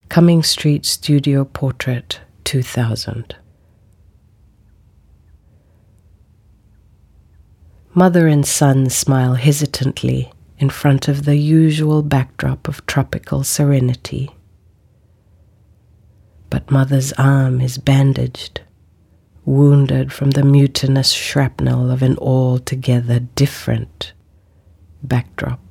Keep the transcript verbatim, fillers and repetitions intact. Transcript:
Cumming Street Studio Portrait two thousand. Mother and son smile hesitantly in front of the usual backdrop of tropical serenity. But mother's arm is bandaged, wounded from the mutinous shrapnel of an altogether different backdrop.